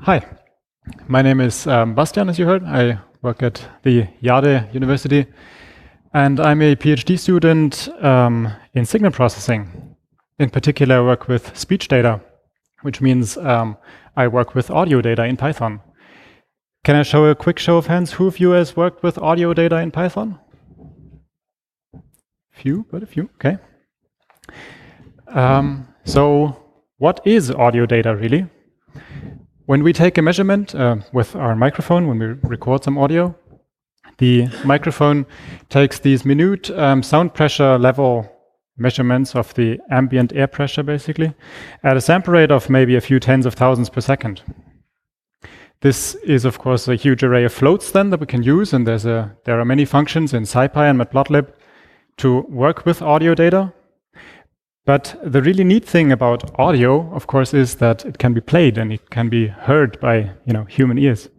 Hi, my name is Bastian, as you heard. I work at the Jade University, and I'm a PhD student in signal processing. In particular, I work with speech data, which means I work with audio data in Python. Can I show a quick show of hands? Who of you has worked with audio data in Python? Few, but a few, okay. So what is audio data really? When we take a measurement with our microphone, when we record some audio, the microphone takes these minute sound pressure level measurements of the ambient air pressure, basically, at a sample rate of maybe a few tens of thousands per second. This is, of course, a huge array of floats then that we can use, and there are many functions in SciPy and Matplotlib to work with audio data. But the really neat thing about audio, of course, is that it can be played and it can be heard by human ears.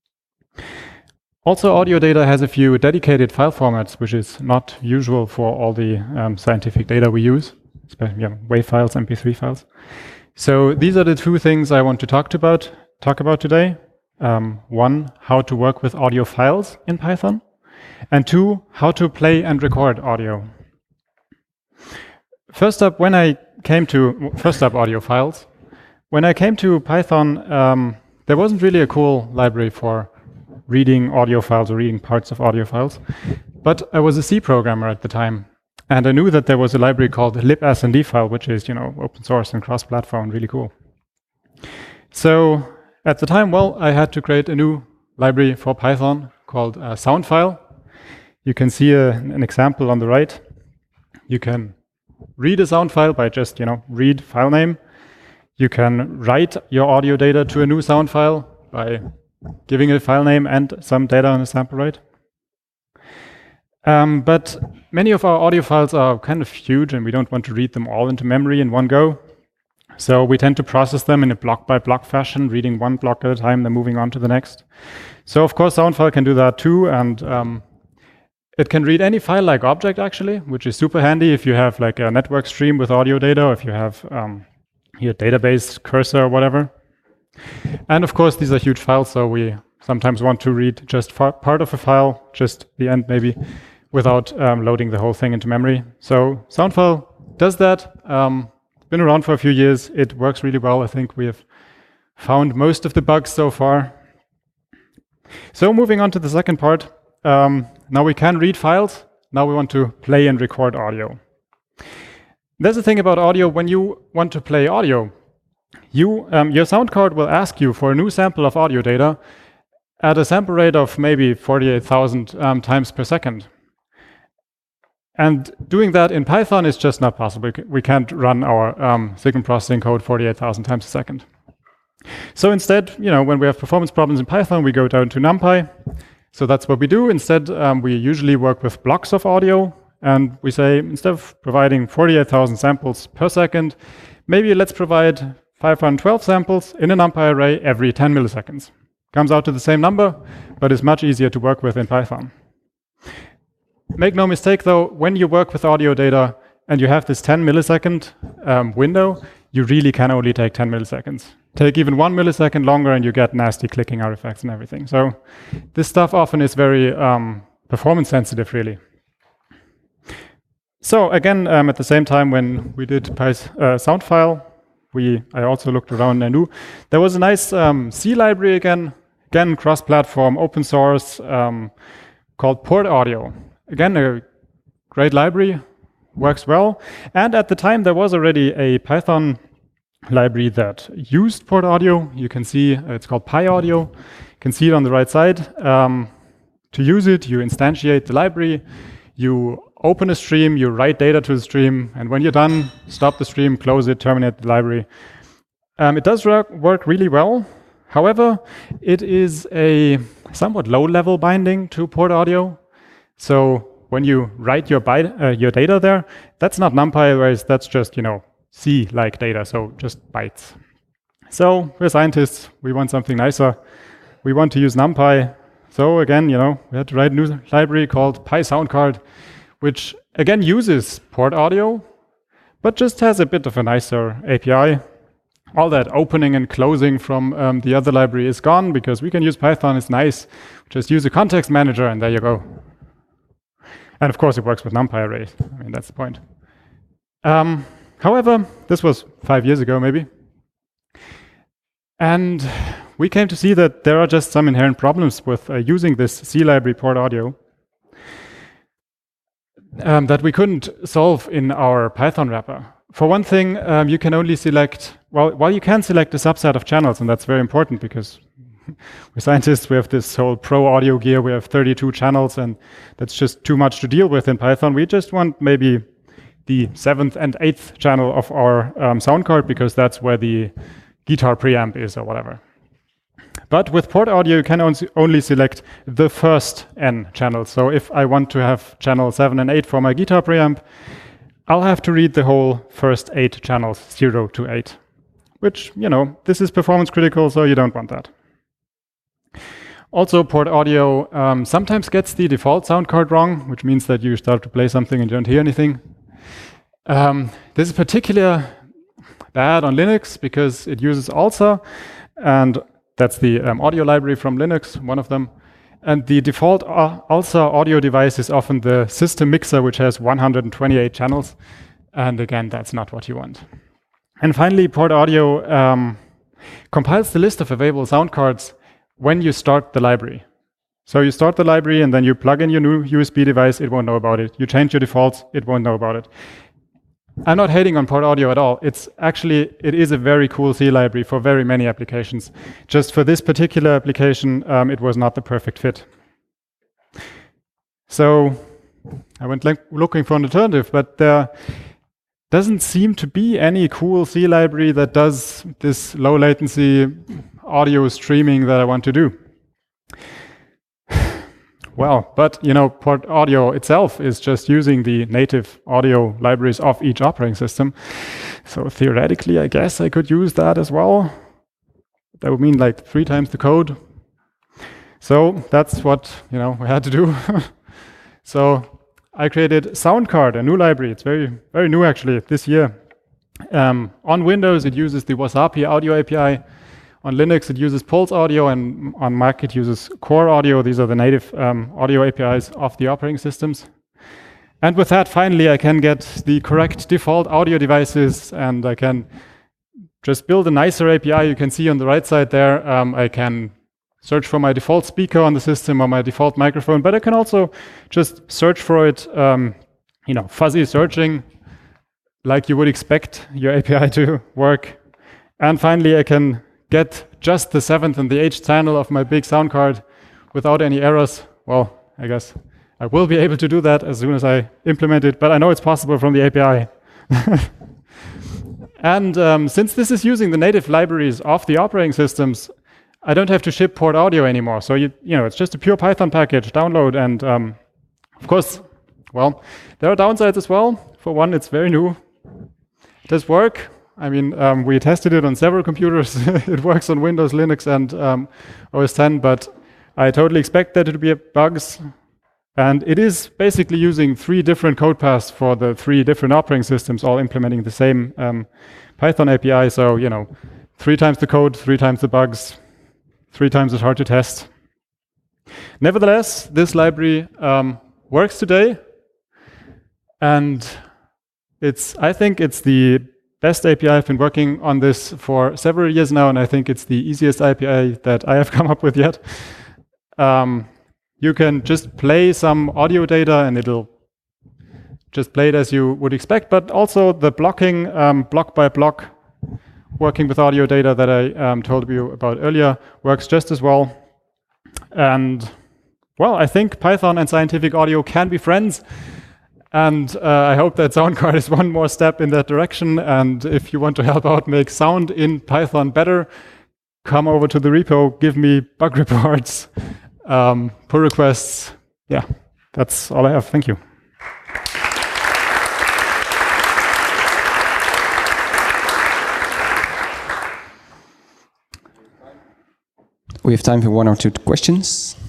Also, audio data has a few dedicated file formats, which is not usual for all the scientific data we use, especially WAV files, MP3 files. So these are the two things I want to talk about today. One, how to work with audio files in Python, and two, how to play and record audio. First up, audio files. When I came to Python, there wasn't really a cool library for reading audio files or reading parts of audio files. But I was a C programmer at the time, and I knew that there was a library called libsndfile, which is open source and cross-platform, really cool. So at the time, I had to create a new library for Python called Soundfile. You can see an example on the right. You can read a sound file by just read file name. You can write your audio data to a new sound file by giving it a file name and some data on a sample rate. But many of our audio files are kind of huge, and we don't want to read them all into memory in one go. So we tend to process them in a block-by-block fashion, reading one block at a time, then moving on to the next. So of course, Soundfile can do that too, and it can read any file-like object, actually, which is super handy if you have like a network stream with audio data, or if you have your database cursor or whatever. And of course, these are huge files, so we sometimes want to read just part of a file, just the end maybe, without loading the whole thing into memory. So Soundfile does that. It's been around for a few years. It works really well. I think we have found most of the bugs so far. So moving on to the second part. Now we can read files. Now we want to play and record audio. There's a thing about audio. When you want to play audio, your sound card will ask you for a new sample of audio data at a sample rate of maybe 48,000 times per second. And doing that in Python is just not possible. We can't run our signal processing code 48,000 times a second. So instead, when we have performance problems in Python, we go down to NumPy. So that's what we do. Instead, we usually work with blocks of audio, and we say, instead of providing 48,000 samples per second, maybe let's provide 512 samples in a NumPy array every 10 milliseconds. Comes out to the same number, but is much easier to work with in Python. Make no mistake, though, when you work with audio data and you have this 10 millisecond window, you really can only take 10 milliseconds. Take even 1 millisecond longer and you get nasty clicking artifacts and everything. So this stuff often is very performance sensitive, really. So again, at the same time when we did Soundfile, I also looked around and knew there was a nice C library again cross-platform, open source, called Port Audio. Again, a great library, works well. And at the time, there was already a Python library that used Port Audio. You can see it's called PyAudio. You can see it on the right side. To use it, you instantiate the library, you open a stream, you write data to the stream, and when you're done, stop the stream, close it, terminate the library. It does work really well. However, it is a somewhat low-level binding to Port Audio. So when you write your data there, that's not NumPy, whereas that's just C-like data, so just bytes. So we're scientists. We want something nicer. We want to use NumPy. So again, we had to write a new library called PySoundCard, which again uses Port Audio, but just has a bit of a nicer API. All that opening and closing from the other library is gone because we can use Python. It's nice. Just use a context manager and there you go. And of course, it works with NumPy arrays. I mean, that's the point. However, this was 5 years ago, maybe. And we came to see that there are just some inherent problems with using this C library port audio that we couldn't solve in our Python wrapper. For one thing, you can only select, well, you can select a subset of channels, and that's very important because we're scientists, we have this whole pro audio gear, we have 32 channels, and that's just too much to deal with in Python. We just want maybe the 7th and 8th channel of our sound card because that's where the guitar preamp is or whatever. But with port audio, you can only select the first N channels. So if I want to have channel 7 and 8 for my guitar preamp, I'll have to read the whole first 8 channels, 0 to 8, which, you know, this is performance critical, so you don't want that. Also, port audio sometimes gets the default sound card wrong, which means that you start to play something and you don't hear anything. This is particularly bad on Linux because it uses ALSA, and that's the audio library from Linux, one of them. And the default ALSA audio device is often the system mixer, which has 128 channels. And again, that's not what you want. And finally, port audio compiles the list of available sound cards when you start the library. So you start the library and then you plug in your new USB device, it won't know about it. You change your defaults, it won't know about it. I'm not hating on port audio at all. It is a very cool C library for very many applications. Just for this particular application, it was not the perfect fit. So I went looking for an alternative, but there doesn't seem to be any cool C library that does this low latency audio streaming that I want to do. Well, but you know, port audio itself is just using the native audio libraries of each operating system. So theoretically, I guess I could use that as well. That would mean like 3 times the code. So that's what, you know, we had to do. So I created SoundCard, a new library. It's very, very new actually this year. On Windows, it uses the Wasapi audio API. On Linux, it uses Pulse Audio, and on Mac, it uses Core Audio. These are the native audio APIs of the operating systems. And with that, finally, I can get the correct default audio devices, and I can just build a nicer API. You can see on the right side there, I can search for my default speaker on the system or my default microphone, but I can also just search for it, you know, fuzzy searching, like you would expect your API to work. And finally, I can get just the 7th and the 8th channel of my big sound card without any errors. Well, I guess I will be able to do that as soon as I implement it, but I know it's possible from the API. And since this is using the native libraries of the operating systems, I don't have to ship port audio anymore. So you know, it's just a pure Python package, download, and of course, well, there are downsides as well. For one, it's very new. It does work. I mean, we tested it on several computers. It works on Windows, Linux, and OS X, but I totally expect there to be bugs. And it is basically using 3 different code paths for the 3 different operating systems, all implementing the same Python API. So, you know, 3 times the code, 3 times the bugs, 3 times as hard to test. Nevertheless, this library works today. And I think it's the best API. I've been working on this for several years now, and I think it's the easiest API that I have come up with yet. You can just play some audio data, and it'll just play it as you would expect, but also the blocking, block by block, working with audio data that I told you about earlier works just as well. And, well, I think Python and scientific audio can be friends. And I hope that SoundCard is one more step in that direction. And if you want to help out make sound in Python better, come over to the repo, give me bug reports, pull requests. Yeah, that's all I have. Thank you. We have time for 1 or 2 questions.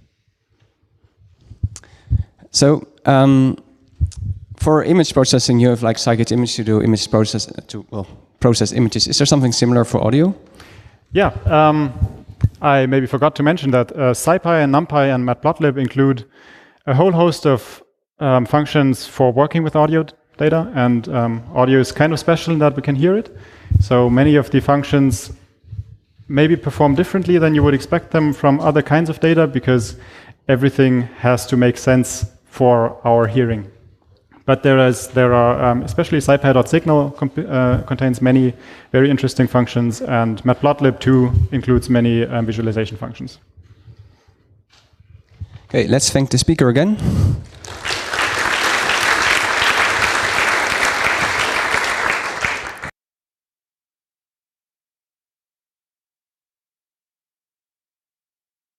So, for image processing, you have like Scikit-image to do image process process images. Is there something similar for audio? Yeah, I maybe forgot to mention that SciPy and NumPy and Matplotlib include a whole host of functions for working with audio data, and audio is kind of special in that we can hear it. So many of the functions maybe perform differently than you would expect them from other kinds of data, because everything has to make sense for our hearing. But there are especially SciPy.signal contains many very interesting functions, and Matplotlib too includes many visualization functions. Okay, let's thank the speaker again.